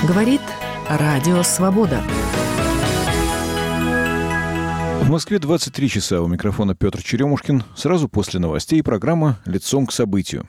Говорит Радио Свобода. В Москве 23 часа. У микрофона Петр Черемушкин. Сразу после новостей программа «Лицом к событию».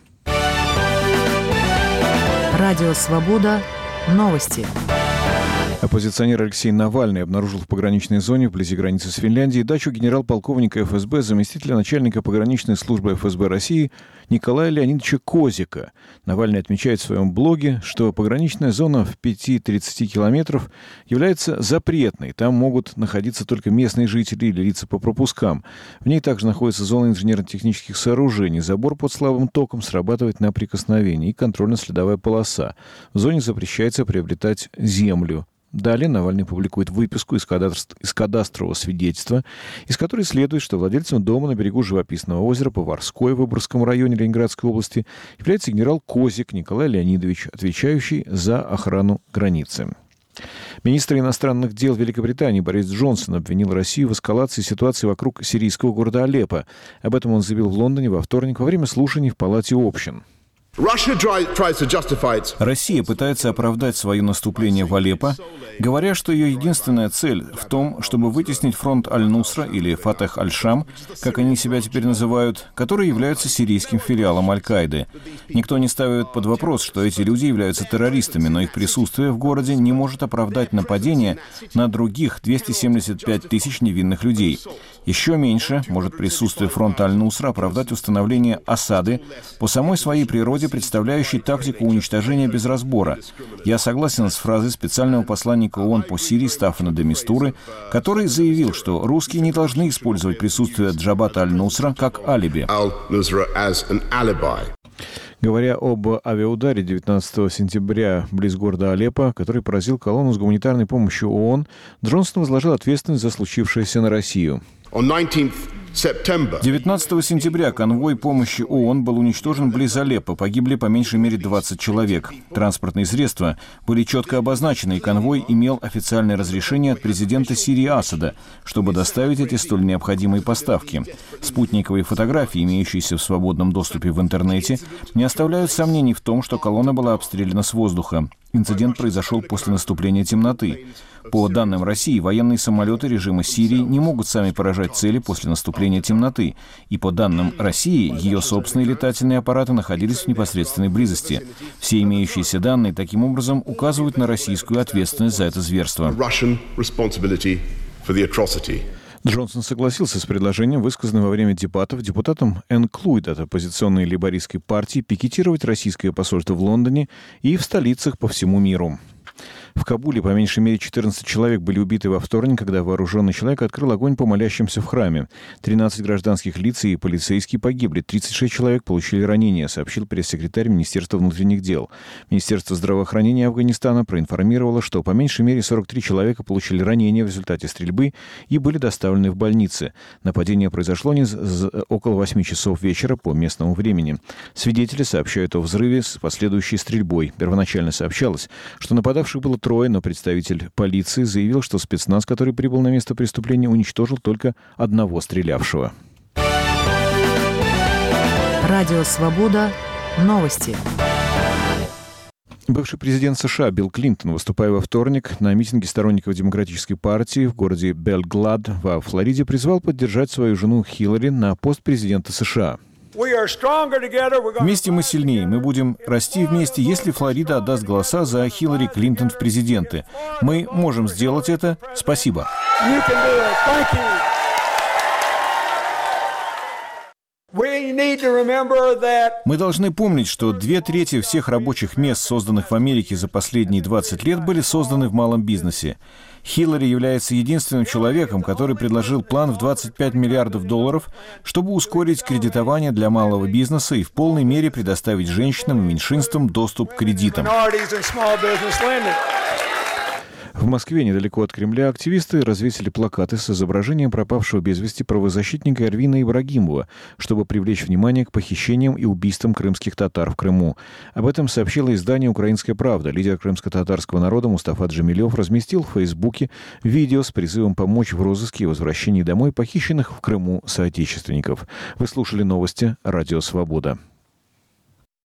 Радио Свобода. Новости. Оппозиционер Алексей Навальный обнаружил в пограничной зоне вблизи границы с Финляндией дачу генерал-полковника ФСБ, заместителя начальника пограничной службы ФСБ России Николая Леонидовича Козика. Навальный отмечает в своем блоге, что пограничная зона в 5-30 километров является запретной. Там могут находиться только местные жители или лица по пропускам. В ней также находится зона инженерно-технических сооружений. Забор под слабым током срабатывает на прикосновение и контрольно-следовая полоса. В зоне запрещается приобретать землю. Далее Навальный публикует выписку из кадастрового свидетельства, из которой следует, что владельцем дома на берегу живописного озера Поварской в Выборгском районе Ленинградской области является генерал Козик Николай Леонидович, отвечающий за охрану границы. Министр иностранных дел Великобритании Борис Джонсон обвинил Россию в эскалации ситуации вокруг сирийского города Алеппо. Об этом он заявил в Лондоне во вторник во время слушаний в Палате общин. Россия пытается оправдать свое наступление в Алеппо, говоря, что ее единственная цель в том, чтобы вытеснить фронт Аль-Нусра или Фатех Аль-Шам, как они себя теперь называют, которые являются сирийским филиалом Аль-Каиды. Никто не ставит под вопрос, что эти люди являются террористами, но их присутствие в городе не может оправдать нападение на других 275 тысяч невинных людей. Еще меньше может присутствие фронта Аль-Нусра оправдать установление осады по самой своей природе, представляющей тактику уничтожения без разбора. Я согласен с фразой специального посланника ООН по Сирии Стаффана де Мистуры, который заявил, что русские не должны использовать присутствие Джабата Аль-Нусра как алиби. Говоря об авиаударе 19 сентября близ города Алеппо, который поразил колонну с гуманитарной помощью ООН, Джонсон возложил ответственность за случившееся на Россию. 19 сентября конвой помощи ООН был уничтожен близ Алеппо. Погибли по меньшей мере 20 человек. Транспортные средства были четко обозначены, и конвой имел официальное разрешение от президента Сирии Асада, чтобы доставить эти столь необходимые поставки. Спутниковые фотографии, имеющиеся в свободном доступе в интернете, не оставляют сомнений в том, что колонна была обстреляна с воздуха. Инцидент произошел после наступления темноты. По данным России, военные самолеты режима Сирии не могут сами поражать цели после наступления темноты. И по данным России, ее собственные летательные аппараты находились в непосредственной близости. Все имеющиеся данные таким образом указывают на российскую ответственность за это зверство. Джонсон согласился с предложением, высказанным во время дебатов депутатом Энн Клуид от оппозиционной лейбористской партии, пикетировать российское посольство в Лондоне и в столицах по всему миру. В Кабуле по меньшей мере 14 человек были убиты во вторник, когда вооруженный человек открыл огонь по молящимся в храме. 13 гражданских лиц и полицейские погибли. 36 человек получили ранения, сообщил пресс-секретарь Министерства внутренних дел. Министерство здравоохранения Афганистана проинформировало, что по меньшей мере 43 человека получили ранения в результате стрельбы и были доставлены в больницы. Нападение произошло около 8 часов вечера по местному времени. Свидетели сообщают о взрыве с последующей стрельбой. Первоначально сообщалось, что нападавших было трое, но представитель полиции заявил, что спецназ, который прибыл на место преступления, уничтожил только одного стрелявшего. Радио Свобода. Новости. Бывший президент США Билл Клинтон, выступая во вторник на митинге сторонников Демократической партии в городе Белглад во Флориде, призвал поддержать свою жену Хиллари на пост президента США. Вместе мы сильнее. Мы будем расти вместе, если Флорида отдаст голоса за Хиллари Клинтон в президенты. Мы можем сделать это. Спасибо. Мы должны помнить, что 2/3 всех рабочих мест, созданных в Америке за последние 20 лет, были созданы в малом бизнесе. Хиллари является единственным человеком, который предложил план в $25 миллиардов, чтобы ускорить кредитование для малого бизнеса и в полной мере предоставить женщинам и меньшинствам доступ к кредитам. В Москве, недалеко от Кремля, активисты развесили плакаты с изображением пропавшего без вести правозащитника Эрвина Ибрагимова, чтобы привлечь внимание к похищениям и убийствам крымских татар в Крыму. Об этом сообщило издание «Украинская правда». Лидер крымско-татарского народа Мустафа Джемилев разместил в Фейсбуке видео с призывом помочь в розыске и возвращении домой похищенных в Крыму соотечественников. Вы слушали новости «Радио Свобода».